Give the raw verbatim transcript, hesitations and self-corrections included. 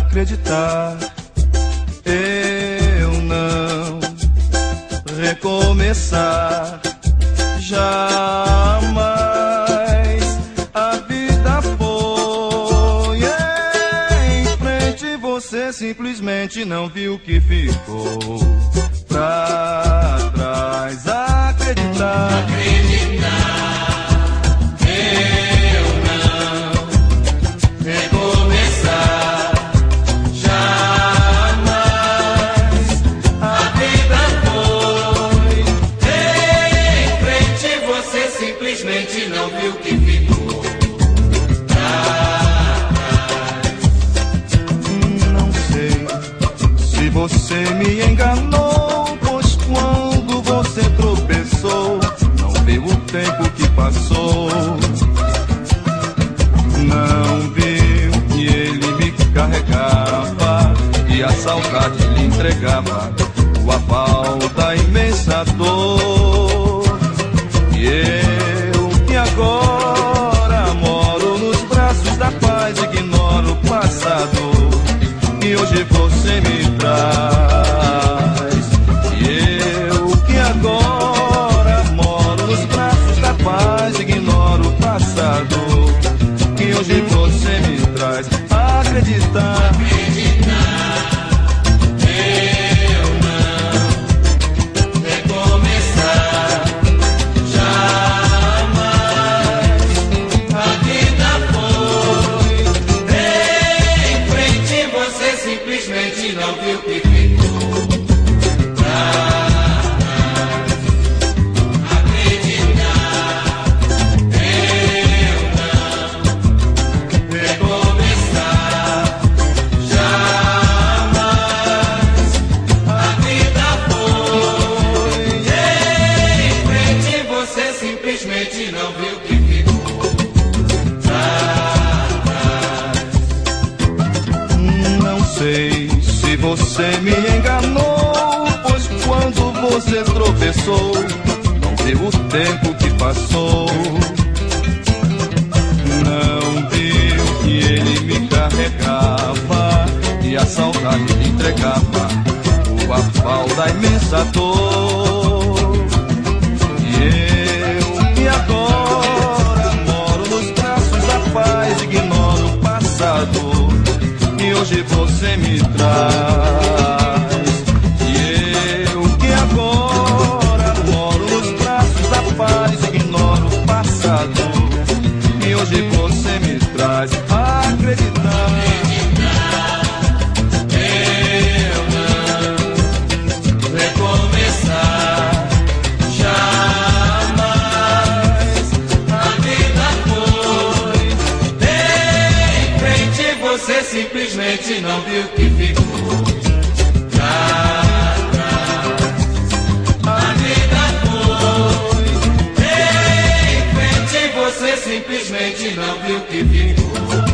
acreditar. Eu não recomeçar jamais. A vida foi em frente, você simplesmente não viu que ficou pra trás. Acreditar, acreditar, eu não recomeçar jamais. A vida foi em frente, você simplesmente não viu que ficou pra trás. não sei se você me enganou, pois quando você tropeçou, não viu o tempo que passou. Não viu que ele me carregava e a saudade lhe entregava o aval da imensa dor. E eu que agora moro nos braços da paz, ignoro o passado que hoje você me traz. E eu que agora moro nos braços da paz, ignoro o passado que hoje você me traz. Acreditar, eu não recomeçar jamais. A vida foi em frente, você simplesmente não viu que ficou pra trás. Acreditar, eu não recomeçar jamais. A vida foi em frente, você simplesmente não viu que ficou pra trás. não sei se você me enganou, pois quando você tropeçou, não viu o tempo que passou. Não viu que ele me carregava e a saudade lhe entregava o aval da imensa dor. E eu que agora moro nos braços da paz, ignoro o passado que hoje você me traz. E eu que agora moro nos braços da paz, ignoro o passado que hoje você me traz. Acreditar, Eu não recomeçar jamais. A vida foi em frente, você simplesmente não viu que ficou pra trás. A vida foi em frente, você simplesmente não viu que ficou